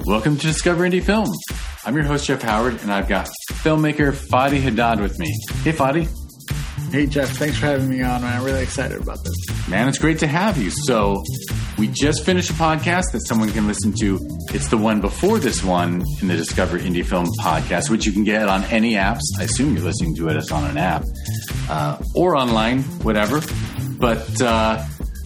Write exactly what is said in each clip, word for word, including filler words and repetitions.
Welcome to Discover Indie Film. I'm your host, Jeff Howard, and I've got filmmaker Fadi Haddad with me. Hey, Fadi. Hey, Jeff. Thanks for having me on, man. I'm really excited about this. Man, it's great to have you. So we just finished a podcast that someone can listen to. It's the one before this one in the Discover Indie Film podcast, which you can get on any apps. I assume you're listening to it on an app uh, or online, whatever. But uh,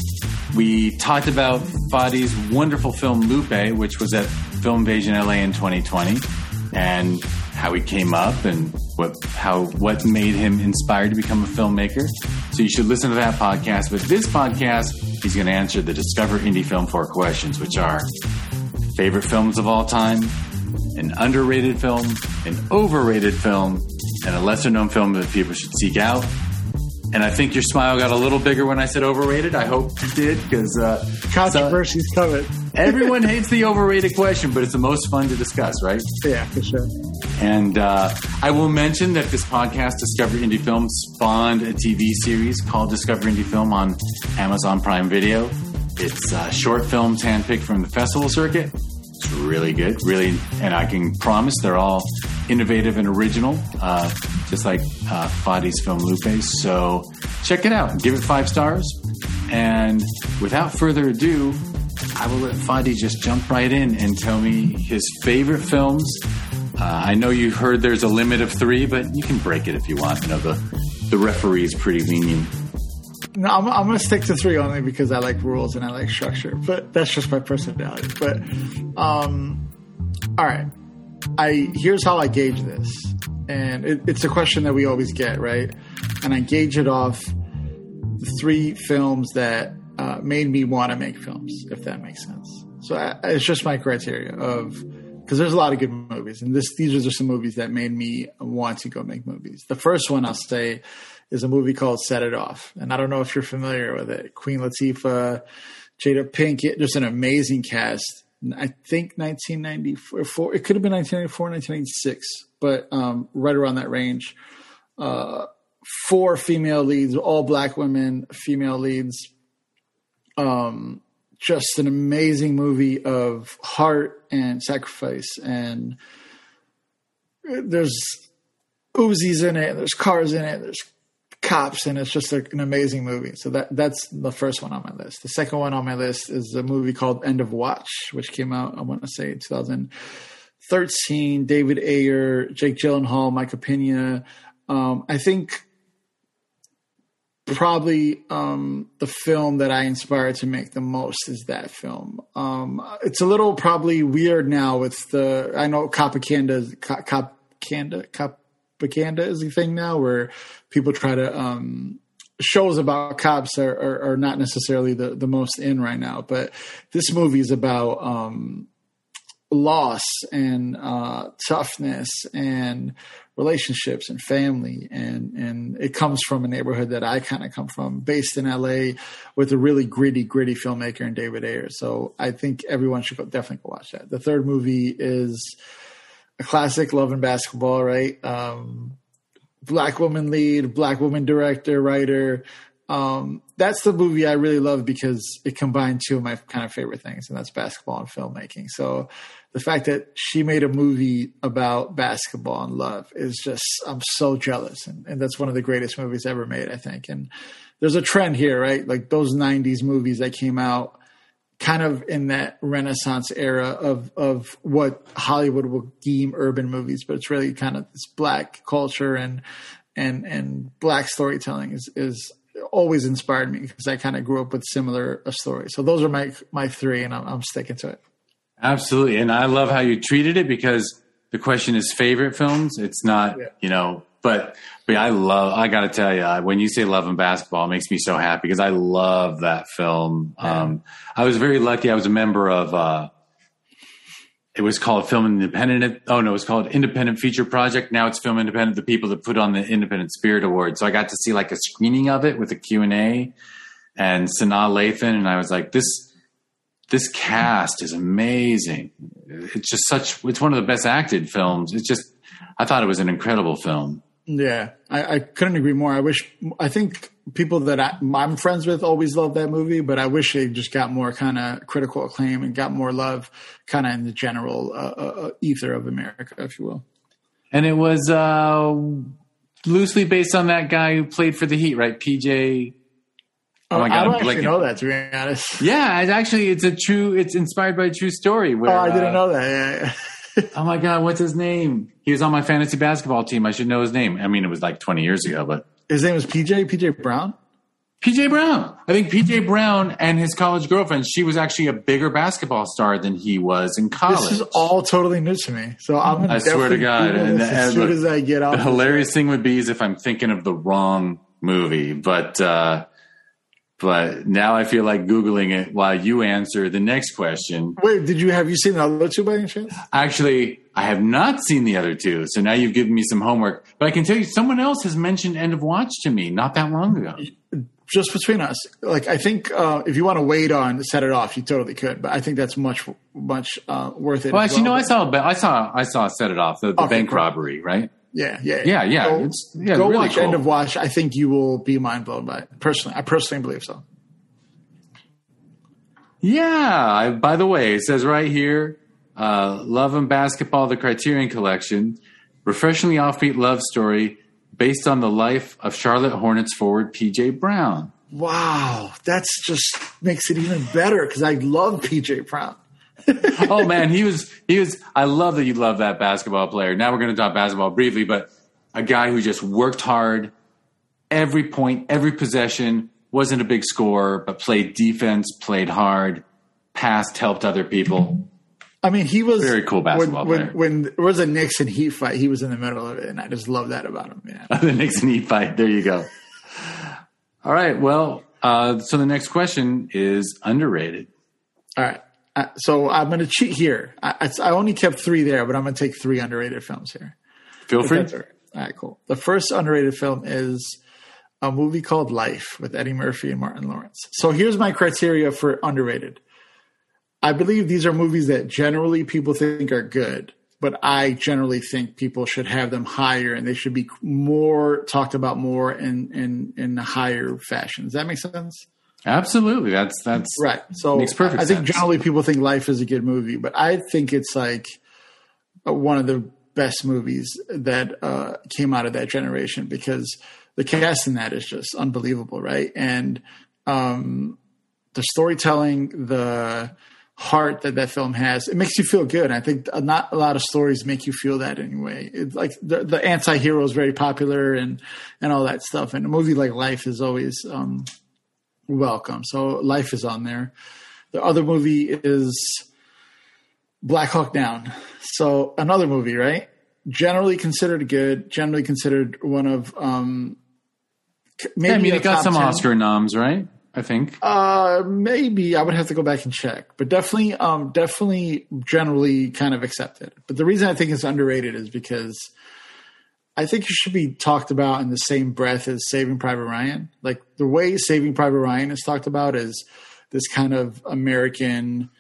we talked about Fadi's wonderful film Lupe, which was at Film Invasion L A in twenty twenty, and how he came up and what how what made him inspired to become a filmmaker. So you should listen to that podcast. But this podcast, he's going to answer the Discover Indie Film four questions, which are favorite films of all time, an underrated film, an overrated film, and a lesser-known film that people should seek out. And I think your smile got a little bigger when I said overrated. I hope it did, because uh, controversy's so, coming. Everyone hates the overrated question, but it's the most fun to discuss, right? Yeah, for sure. And uh, I will mention that this podcast, Discover Indie Film, spawned a T V series called Discover Indie Film on Amazon Prime Video. It's uh, short films handpicked from the festival circuit. It's really good, really, and I can promise they're all innovative and original, uh, just like uh, Fadi's film Lupe. So check it out. Give it five stars. And without further ado, I will let Fadi just jump right in and tell me his favorite films. Uh, I know you heard there's a limit of three, but you can break it if you want. You know, the, the referee is pretty lenient. No, I'm, I'm going to stick to three only because I like rules and I like structure. But that's just my personality. But, um, all right. I here's how I gauge this. And it, it's a question that we always get, right? And I gauge it off the three films that uh, made me want to make films, if that makes sense. So I, it's just my criteria of, because there's a lot of good movies. And this these are just some movies that made me want to go make movies. The first one I'll say is a movie called Set It Off. And I don't know if you're familiar with it. Queen Latifah, Jada Pinkett, just an amazing cast. I think nineteen ninety-four, it could have been nineteen ninety-four, nineteen ninety-six, but um, right around that range. Uh, four female leads, all black women, female leads. Um, just an amazing movie of heart and sacrifice. And there's Uzis in it, there's cars in it, there's cops, and it's just like an amazing movie. So that that's the first one on my list. The second one on my list is a movie called End of Watch, which came out, I want to say, twenty thirteen. David Ayer, Jake Gyllenhaal, Micah Pena. Um, I think probably um, the film that I inspired to make the most is that film. Um, it's a little probably weird now with the, I know Copacabana, Copacabana, Copacabana is a thing now where people try to, um, shows about cops are, are, are not necessarily the, the most in right now, but this movie is about, um, loss and, uh, toughness and relationships and family. And, and it comes from a neighborhood that I kind of come from, based in L A, with a really gritty, gritty filmmaker in David Ayer. So I think everyone should go, definitely go watch that. The third movie is a classic, Love and Basketball, right? Um, Black woman lead, black woman director, writer. Um, that's the movie I really love because it combined two of my kind of favorite things, and that's basketball and filmmaking. So the fact that she made a movie about basketball and love is just, I'm so jealous. And, and that's one of the greatest movies ever made, I think. And there's a trend here, right? Like those nineties movies that came out kind of in that Renaissance era of, of what Hollywood will deem urban movies, but it's really kind of this black culture and, and, and black storytelling is, is always inspired me because I kind of grew up with similar stories. So those are my, my three, and I'm, I'm sticking to it. Absolutely. And I love how you treated it, because the question is favorite films. It's not, yeah. you know, but, but I love, I got to tell you, when you say Love and Basketball, it makes me so happy because I love that film. Yeah. Um, I was very lucky. I was a member of, uh, it was called Film Independent. Oh no, it was called Independent Feature Project. Now it's Film Independent, the people that put on the Independent Spirit Award. So I got to see like a screening of it with a Q and A and Sanaa Lathan. And I was like, this, this cast is amazing. It's just such, it's one of the best acted films. It's just, I thought it was an incredible film. Yeah, I, I couldn't agree more. I wish, I think people that I, I'm friends with always love that movie, but I wish they just got more kind of critical acclaim and got more love kind of in the general uh, uh, ether of America, if you will. And it was uh, loosely based on that guy who played for the Heat, right? P J. Oh, my God, I don't I'm actually know that, to be honest. Yeah, it's actually, it's a true, it's inspired by a true story. Where, oh, I didn't uh, know that. Yeah, yeah. Oh my God, what's his name? He was on my fantasy basketball team. I should know his name. I mean, it was like twenty years ago, but his name was P J, P J Brown? P J Brown. I think P J Brown and his college girlfriend, she was actually a bigger basketball star than he was in college. This is all totally new to me. So I'm going to I swear to God. And, as and soon look, as I get out. The hilarious thing would be is if I'm thinking of the wrong movie, but, uh, But now I feel like Googling it while you answer the next question. Wait, did you have you seen the other two by any chance? Actually, I have not seen the other two. So now you've given me some homework. But I can tell you, someone else has mentioned End of Watch to me not that long ago. Just between us. Like, I think uh, if you want to wait on Set It Off, you totally could. But I think that's much, much uh, worth it. Well, actually, well. no, I saw, I saw, I saw Set It Off, the, the okay, bank cool. robbery, right? Yeah, yeah, yeah, yeah. Go, it's, yeah, go really watch cool. End of Watch. I think you will be mind blown by it. Personally, I personally believe so. Yeah. I, by the way, it says right here, uh, Love and Basketball, the Criterion Collection, refreshingly offbeat love story based on the life of Charlotte Hornets forward P J Brown. Wow, that's just makes it even better because I love P J Brown. Oh man, he was he was. I love that you love that basketball player. Now we're going to talk basketball briefly, but a guy who just worked hard, every point, every possession. Wasn't a big scorer, but played defense, played hard, passed, helped other people. I mean, he was very cool basketball when, player. When, when there was a Knicks and Heat fight, he was in the middle of it, and I just love that about him. Yeah, the Knicks and Heat fight. There you go. All right. Well, uh, so the next question is underrated. All right. Uh, so I'm going to cheat here. I, I only kept three there, but I'm going to take three underrated films here. Feel free. All right. All right. Cool. The first underrated film is a movie called Life with Eddie Murphy and Martin Lawrence. So here's my criteria for underrated. I believe these are movies that generally people think are good, but I generally think people should have them higher and they should be more talked about more in, in, in a higher fashion. Does that make sense? Absolutely. That's, that's right. So makes perfect I think sense. Generally people think Life is a good movie, but I think it's like one of the best movies that uh, came out of that generation because the cast in that is just unbelievable, right? And um, the storytelling, the heart that that film has, it makes you feel good. I think not a lot of stories make you feel that anyway. It's like the, the anti-hero is very popular and, and all that stuff. And a movie like Life is always um, welcome. So Life is on there. The other movie is Black Hawk Down. So another movie, right? Generally considered good, generally considered one of um, maybe yeah, I mean, it got some ten. Oscar noms, right? I think. Uh, maybe I would have to go back and check, but definitely, um, definitely generally kind of accepted. But the reason I think it's underrated is because I think it should be talked about in the same breath as Saving Private Ryan. Like the way Saving Private Ryan is talked about is this kind of American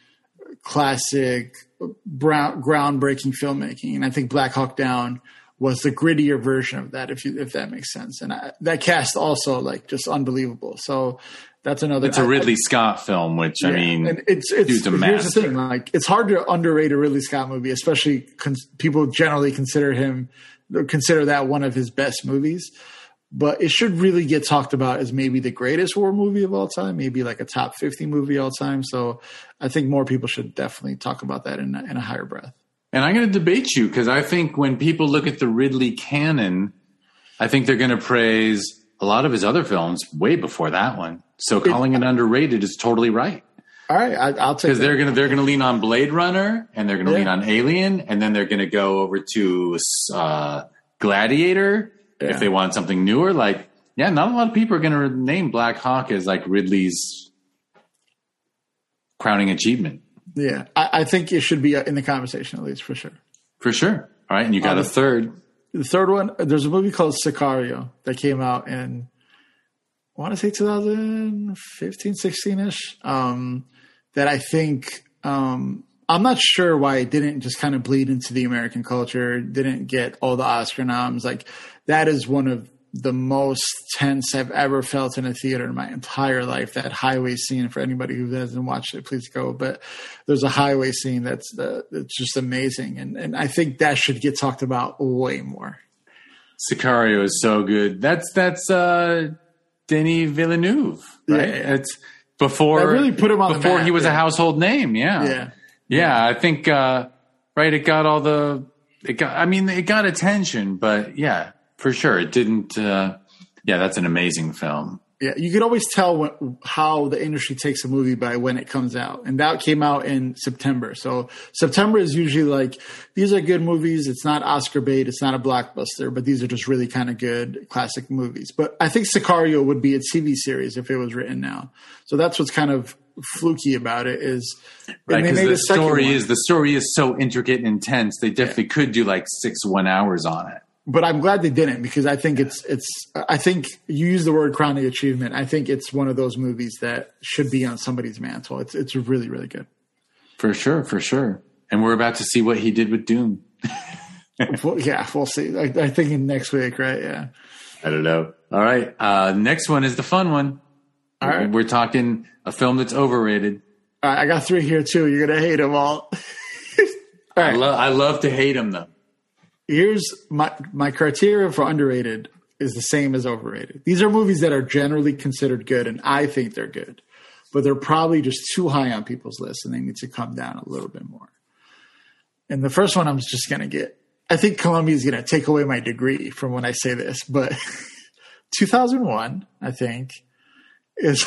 classic brown, groundbreaking filmmaking. And I think Black Hawk Down was the grittier version of that, if you, if that makes sense. And I, that cast also like just unbelievable. So that's another. It's a Ridley I, Scott film, which yeah, I mean, and it's it's here's the thing. Like it's hard to underrate a Ridley Scott movie, especially con- people generally consider him consider that one of his best movies. But it should really get talked about as maybe the greatest war movie of all time, maybe like a top fifty movie all time. So I think more people should definitely talk about that in a, in a higher breath. And I'm going to debate you because I think when people look at the Ridley canon, I think they're going to praise a lot of his other films way before that one. So calling it underrated is totally right. All right, I, I'll take because they're going to they're going to lean on Blade Runner and they're going to yeah. lean on Alien, and then they're going to go over to uh, Gladiator yeah. if they want something newer. Like, yeah, not a lot of people are going to name Black Hawk as like Ridley's crowning achievement. Yeah, I, I think it should be in the conversation at least for sure. For sure. All right, and you got um, a third. The third one, there's a movie called Sicario that came out in, I want to say twenty fifteen, sixteen-ish, um, that I think um, I'm not sure why it didn't just kind of bleed into the American culture, didn't get all the Oscar noms. Like, that is one of the most tense I've ever felt in a theater in my entire life. That highway scene, for anybody who hasn't watched it, please go. But there's a highway scene that's the, that's just amazing. And, and I think that should get talked about way more. Sicario is so good. That's, that's, uh, Denis Villeneuve, right? Yeah, yeah. It's before, that really put him on before the map, he was yeah. a household name. Yeah. Yeah. Yeah. I think, uh, right. It got all the, it got, I mean, it got attention, but yeah. For sure. It didn't. Uh, yeah, that's an amazing film. Yeah, you could always tell when, how the industry takes a movie by when it comes out. And that came out in September. So September is usually like, these are good movies. It's not Oscar bait. It's not a blockbuster, but these are just really kind of good classic movies. But I think Sicario would be a T V series if it was written now. So that's what's kind of fluky about it is. Right, because the story is, the story is so intricate and intense. They definitely yeah. could do like six one hours on it. But I'm glad they didn't, because I think it's it's. I think you use the word crowning achievement. I think it's one of those movies that should be on somebody's mantle. It's it's really really good. For sure, for sure. And we're about to see what he did with Dune. well, yeah, we'll see. I, I think in next week, right? Yeah. I don't know. All right. Uh, next one is the fun one. All right. We're talking a film that's overrated. All right, I got three here too. You're gonna hate them all. all right. I, lo- I love to hate them though. Here's my my criteria for underrated is the same as overrated. These are movies that are generally considered good, and I think they're good, but they're probably just too high on people's lists, and they need to come down a little bit more. And the first one I'm just going to get, I think Columbia is going to take away my degree from when I say this, but two thousand one, I think, is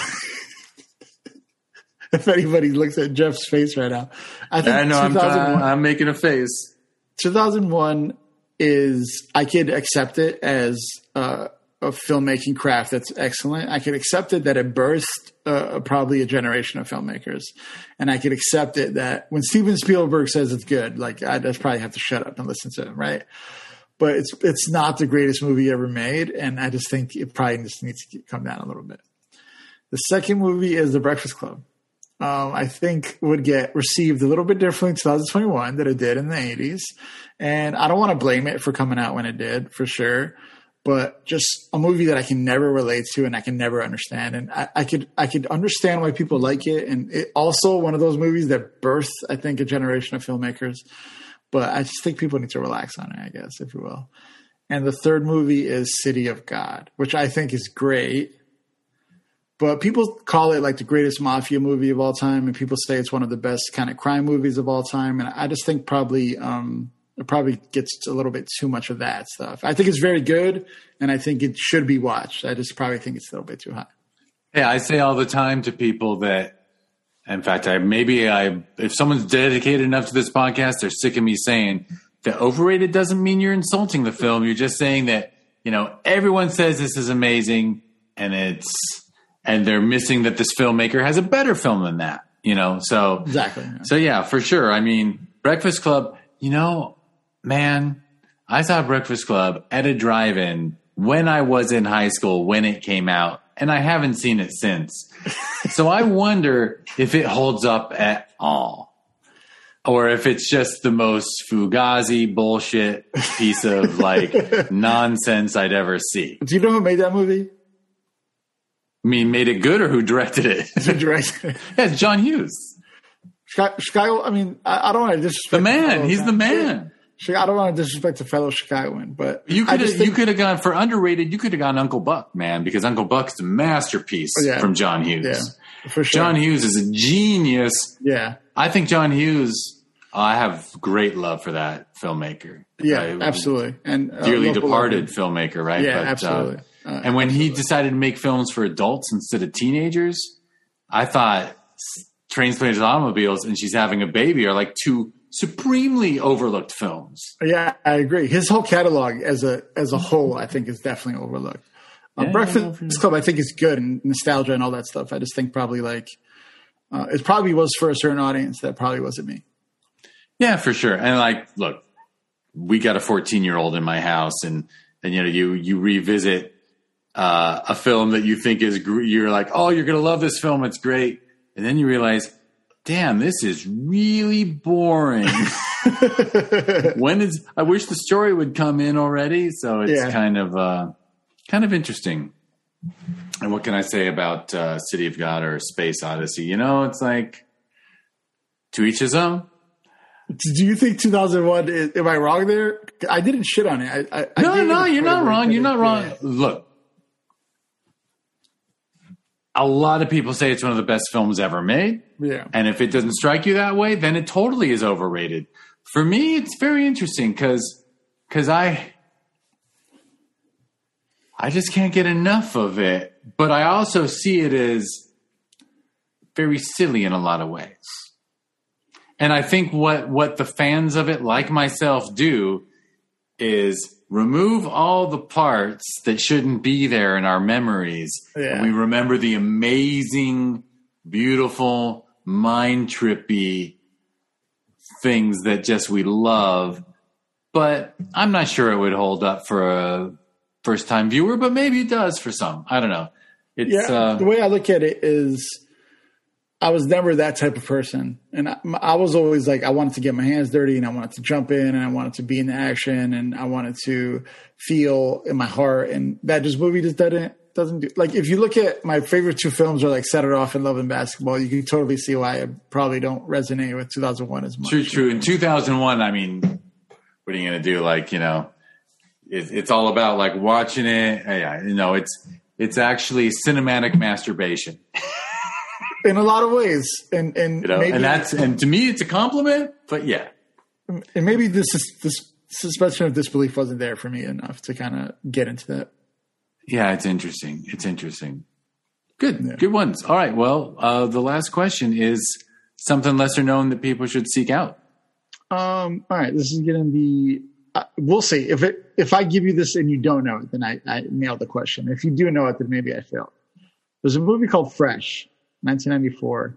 if anybody looks at Jeff's face right now, I think I know I'm, I'm making a face. two thousand one is, I could accept it as uh, a filmmaking craft that's excellent. I could accept it that it birthed uh, probably a generation of filmmakers. And I could accept it that when Steven Spielberg says it's good, like I just probably have to shut up and listen to him, right? But it's it's not the greatest movie ever made, and I just think it probably just needs to come down a little bit. The second movie is The Breakfast Club. Um, I think would get received a little bit differently in twenty twenty-one than it did in the eighties. And I don't want to blame it for coming out when it did, for sure. But just a movie that I can never relate to and I can never understand. And I, I could I could understand why people like it. And it also one of those movies that birthed, I think, a generation of filmmakers. But I just think people need to relax on it, I guess, if you will. And the third movie is City of God, which I think is great. But people call it like the greatest mafia movie of all time, and people say it's one of the best kind of crime movies of all time. And I just think probably um, it probably gets a little bit too much of that stuff. I think it's very good, and I think it should be watched. I just probably think it's a little bit too high. Yeah, I say all the time to people that, in fact, I maybe I if someone's dedicated enough to this podcast, they're sick of me saying that overrated doesn't mean you're insulting the film. You're just saying that, you know, everyone says this is amazing, and it's and they're missing that this filmmaker has a better film than that, you know? So, exactly. Yeah. So yeah, for sure. I mean, Breakfast Club, you know, man, I saw Breakfast Club at a drive-in when I was in high school, when it came out, and I haven't seen it since. So I wonder if it holds up at all, or if it's just the most fugazi bullshit piece of like nonsense I'd ever see. Do you know who made that movie? I mean, made it good or who directed it? Who directed it? Yeah, it's John Hughes. Chicago, I mean, I, I don't want to disrespect the man. He's the man. I don't want to disrespect a fellow Chicagoan, but you could have think, you could have gone for underrated. You could have gone Uncle Buck, man, because Uncle Buck's a masterpiece yeah, from John Hughes. Yeah, for sure. John Hughes is a genius. Yeah, I think John Hughes. I have great love for that filmmaker. Yeah, I, absolutely, and uh, dearly departed filmmaker, right? Yeah, but, absolutely. Uh, Uh, and when absolutely. he decided to make films for adults instead of teenagers, I thought Trains, Planes, and Automobiles and She's Having a Baby are like two supremely overlooked films. Yeah, I agree. His whole catalog as a as a whole, I think, is definitely overlooked. Uh, yeah, Breakfast Club, I think, is good, and nostalgia and all that stuff. I just think probably like uh, it probably was for a certain audience that probably wasn't me. Yeah, for sure. And like, look, we got a fourteen-year-old in my house, and and you know, you you revisit uh, a film that you think is gr- you're like, oh, you're gonna love this film, it's great, and then you realize damn, this is really boring. When is, I wish the story would come in already. So it's yeah. kind of, uh, kind of interesting. And what can I say about uh, City of God or Space Odyssey? You know, it's like to each his own. Do you think two thousand one, is, am I wrong there? I didn't shit on it. I, I, no, I no, you're not wrong. You're not wrong. Yeah. Look, a lot of people say it's one of the best films ever made. Yeah. And if it doesn't strike you that way, then it totally is overrated. For me, it's very interesting because because I I just can't get enough of it. But I also see it as very silly in a lot of ways. And I think what, what the fans of it, like myself, do is remove all the parts that shouldn't be there in our memories. Yeah. And we remember the amazing, beautiful, mind-trippy things that just we love. But I'm not sure it would hold up for a first-time viewer, but maybe it does for some. I don't know. It's, yeah, uh, the way I look at it is I was never that type of person. And I, I was always like, I wanted to get my hands dirty and I wanted to jump in and I wanted to be in the action and I wanted to feel in my heart. And that just movie just doesn't, doesn't do. Like, if you look at my favorite two films are like Set It Off and Love and Basketball, you can totally see why I probably don't resonate with two thousand one as much. True, true. In two thousand one, I mean, what are you going to do? Like, you know, it, it's all about like watching it. Yeah, you know, it's, it's actually cinematic masturbation. In a lot of ways, and and you know, maybe, and that's and to me it's a compliment. But yeah, and maybe this is this suspension of disbelief wasn't there for me enough to kind of get into that. Yeah, it's interesting. It's interesting. Good, yeah. good ones. All right. Well, uh, the last question is something lesser known that people should seek out. Um. All right. This is going to be. Uh, we'll see if it if I give you this and you don't know it, then I, I nailed the question. If you do know it, then maybe I failed. There's a movie called Fresh. nineteen ninety-four.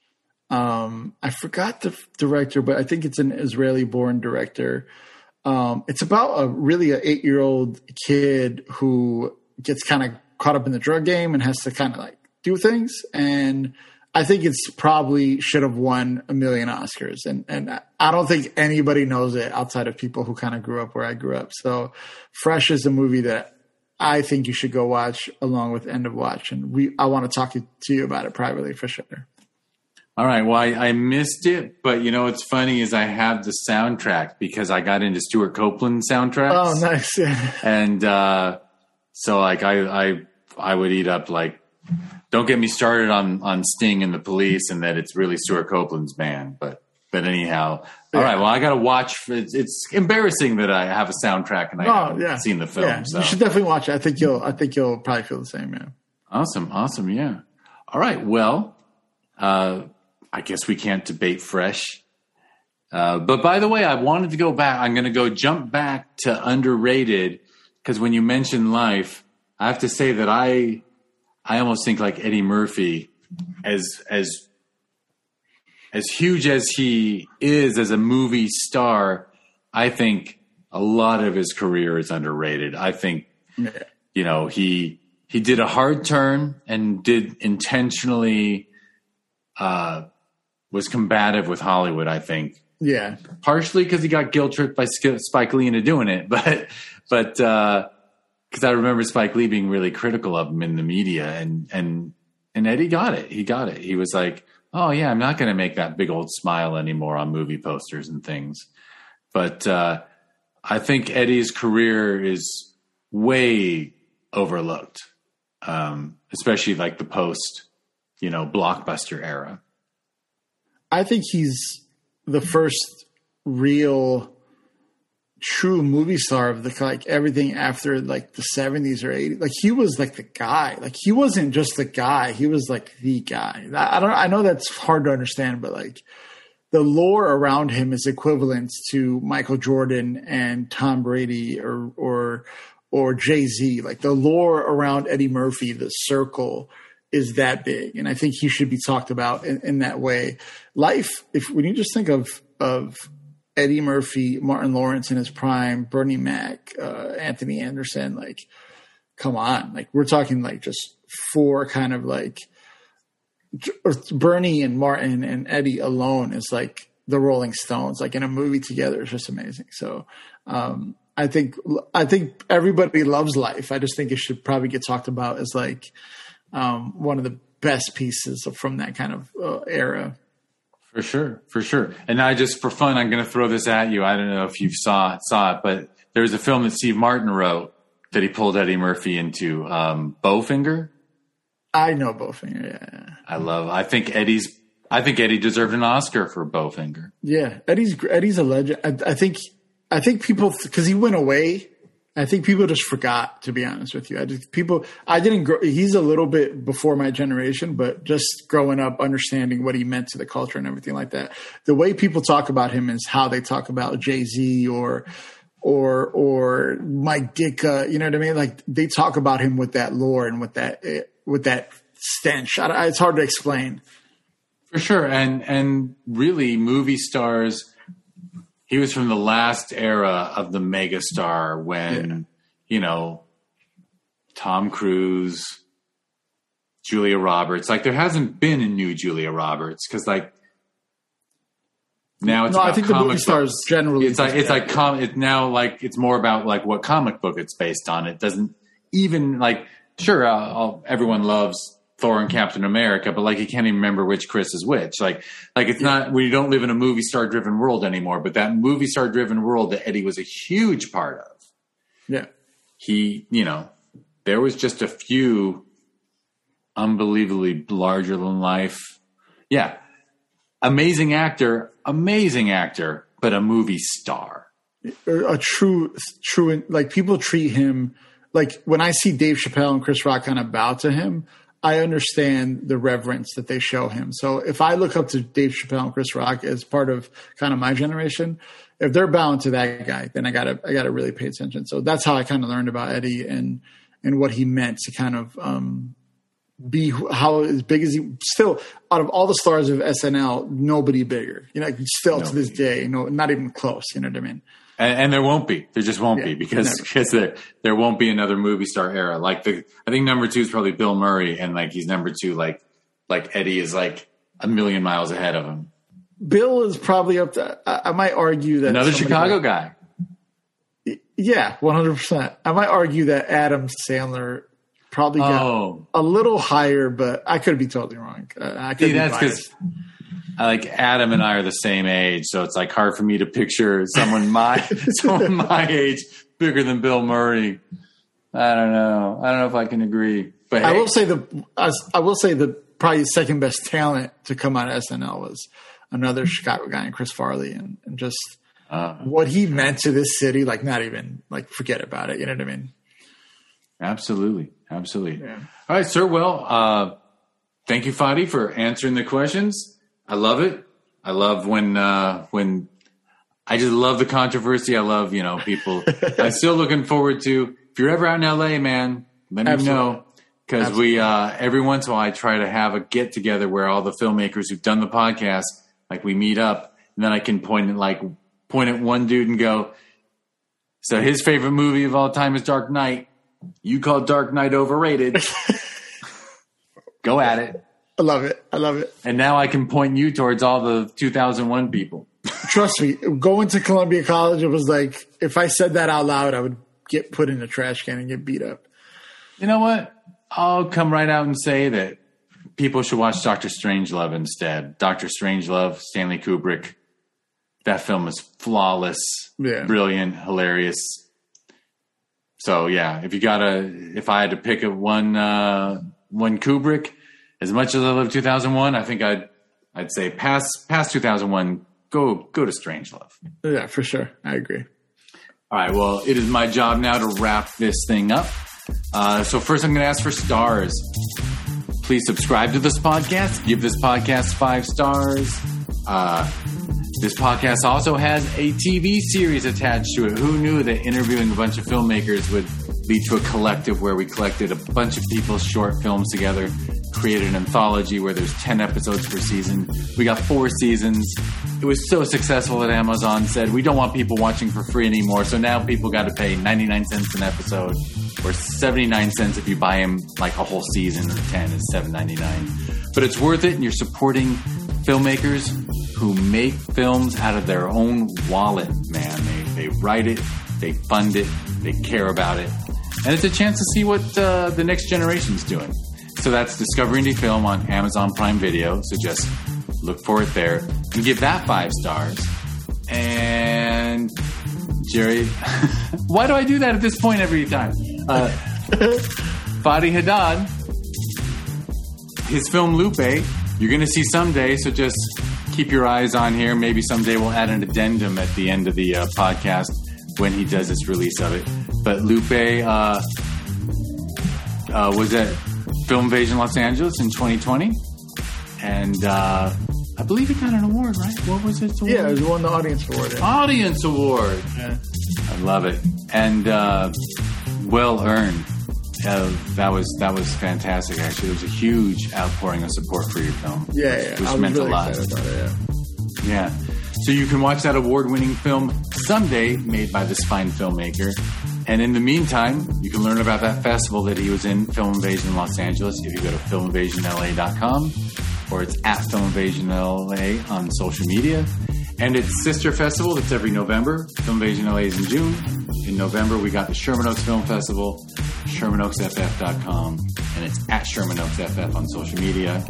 Um, I forgot the director, but I think it's an Israeli-born director. Um, it's about a really an eight-year-old kid who gets kind of caught up in the drug game and has to kind of like do things. And I think it's probably should have won a million Oscars. And and I don't think anybody knows it outside of people who kind of grew up where I grew up. So Fresh is a movie that I think you should go watch along with End of Watch. And we, I want to talk to you about it privately for sure. All right. Well, I, I missed it, but you know, what's funny is I have the soundtrack because I got into Stuart Copeland soundtracks. Oh, nice. Yeah. And, uh, so like I, I, I would eat up like, don't get me started on, on Sting and the Police and that it's really Stuart Copeland's band, but But anyhow, yeah. All right. Well, I got to watch. It's, it's embarrassing that I have a soundtrack and I oh, haven't yeah. seen the film. Yeah. So. You should definitely watch it. I think you'll. I think you'll probably feel the same. Yeah. Awesome. Awesome. Yeah. All right. Well, uh, I guess we can't debate Fresh. Uh, but by the way, I wanted to go back. I'm going to go jump back to underrated because when you mentioned Life, I have to say that I, I almost think like Eddie Murphy, as as. As huge as he is as a movie star, I think a lot of his career is underrated. I think, yeah. you know, he he did a hard turn and did intentionally uh, was combative with Hollywood, I think. Yeah. Partially because he got guilt tripped by Spike Lee into doing it. But but because uh, I remember Spike Lee being really critical of him in the media. And, and, and Eddie got it. He got it. He was like, oh, yeah, I'm not going to make that big old smile anymore on movie posters and things. But uh, I think Eddie's career is way overlooked, um, especially like the post, you know, blockbuster era. I think he's the first real true movie star of the like everything after like the seventies or eighties. Like he was like the guy. Like he wasn't just the guy. He was like the guy. I don't. I know that's hard to understand, but like the lore around him is equivalent to Michael Jordan and Tom Brady or or or Jay-Z. Like the lore around Eddie Murphy, the circle is that big, and I think he should be talked about in, in that way. Life. If when you just think of of Eddie Murphy, Martin Lawrence in his prime, Bernie Mac, uh, Anthony Anderson, like, come on. Like, we're talking like just four kind of like Bernie and Martin and Eddie alone is like the Rolling Stones, like in a movie together. It's just amazing. So um, I think I think everybody loves Life. I just think it should probably get talked about as like um, one of the best pieces from that kind of uh, era. For sure, for sure. And I just, for fun, I'm going to throw this at you. I don't know if you saw saw it, but there's a film that Steve Martin wrote that he pulled Eddie Murphy into, um, Bowfinger. I know Bowfinger. Yeah, yeah. I love. I think Eddie's. I think Eddie deserved an Oscar for Bowfinger. Yeah, Eddie's Eddie's a legend. I, I think. I think people, because he went away. I think people just forgot, to be honest with you. I just people. I didn't grow. He's a little bit before my generation, but just growing up, understanding what he meant to the culture and everything like that. The way people talk about him is how they talk about Jay-Z or or or Mike Ditka. You know what I mean? Like they talk about him with that lore and with that with that stench. I, it's hard to explain. For sure, and and really, movie stars. He was from the last era of the megastar when, yeah. you know, Tom Cruise, Julia Roberts. Like, there hasn't been a new Julia Roberts because, like, now it's no, about I think comic the movie stars books. generally. It's like it's like com- it's now like it's more about like what comic book it's based on. It doesn't even like sure uh, I'll, everyone loves Thor and Captain America, but like you can't even remember which Chris is which. Like, like it's yeah. not, we don't live in a movie star driven world anymore, but that movie star driven world that Eddie was a huge part of. Yeah. He, you know, there was just a few unbelievably larger than life. Yeah. Amazing actor, amazing actor, but a movie star. A true, true, like people treat him like when I see Dave Chappelle and Chris Rock kind of bow to him, I understand the reverence that they show him. So if I look up to Dave Chappelle and Chris Rock as part of kind of my generation, if they're bound to that guy, then I gotta I gotta really pay attention. So that's how I kind of learned about Eddie and and what he meant to kind of um, be how as big as he. Still, out of all the stars of S N L, nobody bigger. You know, still nobody. To this day, you know, not even close. You know what I mean? And, and there won't be. There just won't yeah, be because never. because there there won't be another movie star era. Like the I think number two is probably Bill Murray, and like he's number two. Like like Eddie is like a million miles ahead of him. Bill is probably up to. I, I might argue that another Chicago like, guy. Yeah, one hundred percent. I might argue that Adam Sandler probably got oh. a little higher, but I could be totally wrong. Uh, I could See, be that's because. Like Adam and I are the same age, so it's like hard for me to picture someone my someone my age bigger than Bill Murray. I don't know. I don't know if I can agree. But I hey. will say the I, I will say the probably second best talent to come out of S N L was another Chicago guy, Chris Farley, and, and just uh, what he meant to this city. Like not even like forget about it. You know what I mean? Absolutely, absolutely. Yeah. All right, sir. Well, uh, thank you, Fadi, for answering the questions. I love it. I love when uh, when I just love the controversy. I love, you know, people. I'm still looking forward to, if you're ever out in L A, man, let me Absolutely. know. Because we, uh, every once in a while, I try to have a get together where all the filmmakers who've done the podcast, like we meet up, and then I can point at like point at one dude and go, so his favorite movie of all time is Dark Knight. You call Dark Knight overrated. Go at it. I love it. I love it. And now I can point you towards all the two thousand one people. Trust me, going to Columbia College, it was like, if I said that out loud, I would get put in a trash can and get beat up. You know what? I'll come right out and say that people should watch Doctor Strangelove instead. Doctor Strangelove, Stanley Kubrick. That film is flawless, yeah. brilliant, hilarious. So yeah, if you gotta, if I had to pick a one, uh, one Kubrick, as much as I love two thousand one, I think I'd, I'd say past, past two thousand one, go, go to Strangelove. Yeah, for sure. I agree. All right. Well, it is my job now to wrap this thing up. Uh, so first I'm going to ask for stars. Please subscribe to this podcast. Give this podcast five stars. Uh, this podcast also has a T V series attached to it. Who knew that interviewing a bunch of filmmakers would lead to a collective where we collected a bunch of people's short films together, created an anthology where there's ten episodes per season. We got four seasons. It was so successful that Amazon said, we don't want people watching for free anymore. So now people got to pay ninety-nine cents an episode, or seventy-nine cents if you buy them like a whole season, or ten is seven ninety-nine. But it's worth it, and you're supporting filmmakers who make films out of their own wallet, man. They, they write it, they fund it, they care about it. And it's a chance to see what uh, the next generation's doing. So that's Discover Indie Film on Amazon Prime Video. So just look for it there and give that five stars. And Jerry, why do I do that at this point every time? Uh, Fadi Haddad, his film Lupe, you're going to see someday. So just keep your eyes on here. Maybe someday we'll add an addendum at the end of the uh, podcast when he does this release of it. But Lupe uh, uh, was at Film Invasion Los Angeles in twenty twenty. And uh, I believe he got an award, right? What was it? Yeah, it won the Audience Award. Yeah. Audience Award. Yeah. I love it. And uh, well earned. Uh, that was that was fantastic, actually. There was a huge outpouring of support for your film. Yeah, yeah. Which I was meant really a lot. excited about it, yeah. Yeah. So you can watch that award-winning film someday, made by this fine filmmaker. And in the meantime, you can learn about that festival that he was in, Film Invasion Los Angeles, if you go to film invasion L A dot com, or it's at Film Invasion L A on social media. And it's Sister Festival that's every November. Film Invasion L A is in June. In November, we got the Sherman Oaks Film Festival, Sherman Oaks F F dot com, and it's at Sherman Oaks F F on social media.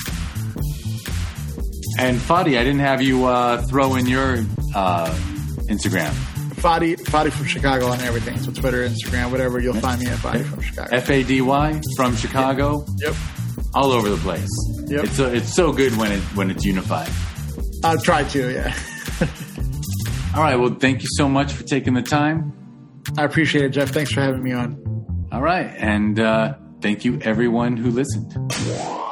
And Fadi, I didn't have you uh, throw in your uh, Instagram. Fadi, Fadi from Chicago on everything. So Twitter, Instagram, whatever. You'll find me at Fadi from Chicago. F A D Y from Chicago. Yep. All over the place. Yep. It's so, it's so good when it when it's unified. I'll try to, yeah. All right. Well, thank you so much for taking the time. I appreciate it, Jeff. Thanks for having me on. All right. And uh, thank you, everyone who listened.